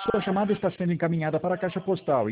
Sua chamada está sendo encaminhada para a caixa postal